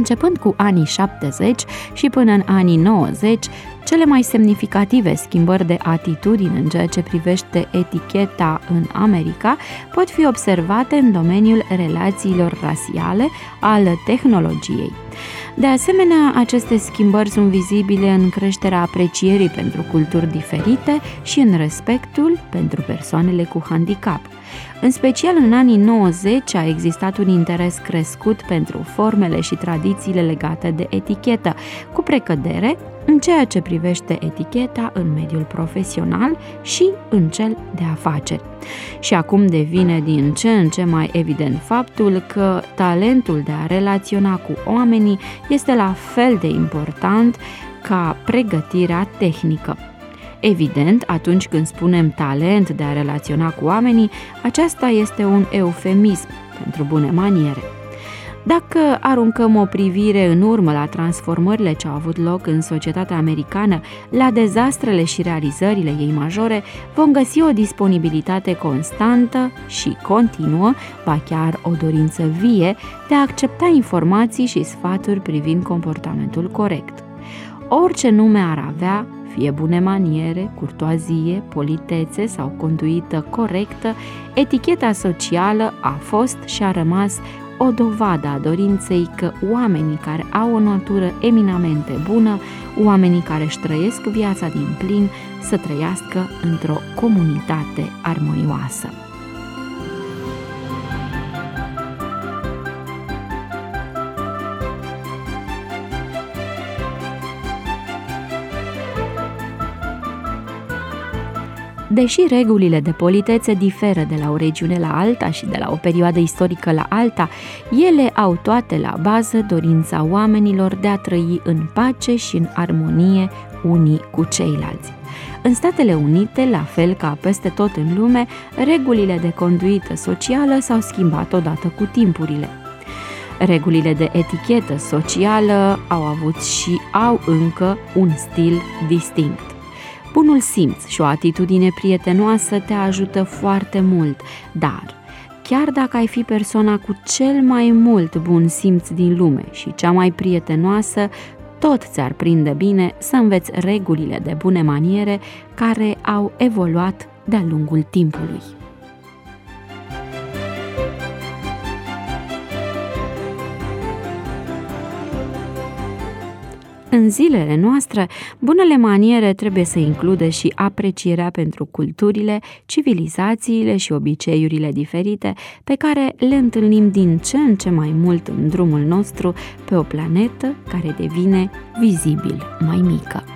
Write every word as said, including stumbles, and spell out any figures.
Începând cu anii șaptezeci și până în anii nouăzeci, cele mai semnificative schimbări de atitudine în ceea ce privește eticheta în America pot fi observate în domeniul relațiilor rasiale, al tehnologiei. De asemenea, aceste schimbări sunt vizibile în creșterea aprecierii pentru culturi diferite și în respectul pentru persoanele cu handicap. În special în anii nouăzeci a existat un interes crescut pentru formele și tradițiile legate de etichetă, cu precădere în ceea ce privește eticheta în mediul profesional și în cel de afaceri. Și acum devine din ce în ce mai evident faptul că talentul de a relaționa cu oamenii este la fel de important ca pregătirea tehnică. Evident, atunci când spunem talent de a relaționa cu oamenii, aceasta este un eufemism pentru bune maniere. Dacă aruncăm o privire în urmă la transformările ce au avut loc în societatea americană, la dezastrele și realizările ei majore, vom găsi o disponibilitate constantă și continuă, ba chiar o dorință vie, de a accepta informații și sfaturi privind comportamentul corect. Orice nume ar avea, fie bune maniere, curtoazie, politețe sau conduită corectă, eticheta socială a fost și a rămas o dovadă a dorinței că oamenii care au o natură eminamente bună, oamenii care își trăiesc viața din plin, să trăiască într-o comunitate armonioasă. Deși regulile de politețe diferă de la o regiune la alta și de la o perioadă istorică la alta, ele au toate la bază dorința oamenilor de a trăi în pace și în armonie unii cu ceilalți. În Statele Unite, la fel ca peste tot în lume, regulile de conduită socială s-au schimbat odată cu timpurile. Regulile de etichetă socială au avut și au încă un stil distinct. Bunul simț și o atitudine prietenoasă te ajută foarte mult, dar chiar dacă ai fi persoana cu cel mai mult bun simț din lume și cea mai prietenoasă, tot ți-ar prinde bine să înveți regulile de bune maniere care au evoluat de-a lungul timpului. În zilele noastre, bunele maniere trebuie să includă și aprecierea pentru culturile, civilizațiile și obiceiurile diferite pe care le întâlnim din ce în ce mai mult în drumul nostru pe o planetă care devine vizibil mai mică.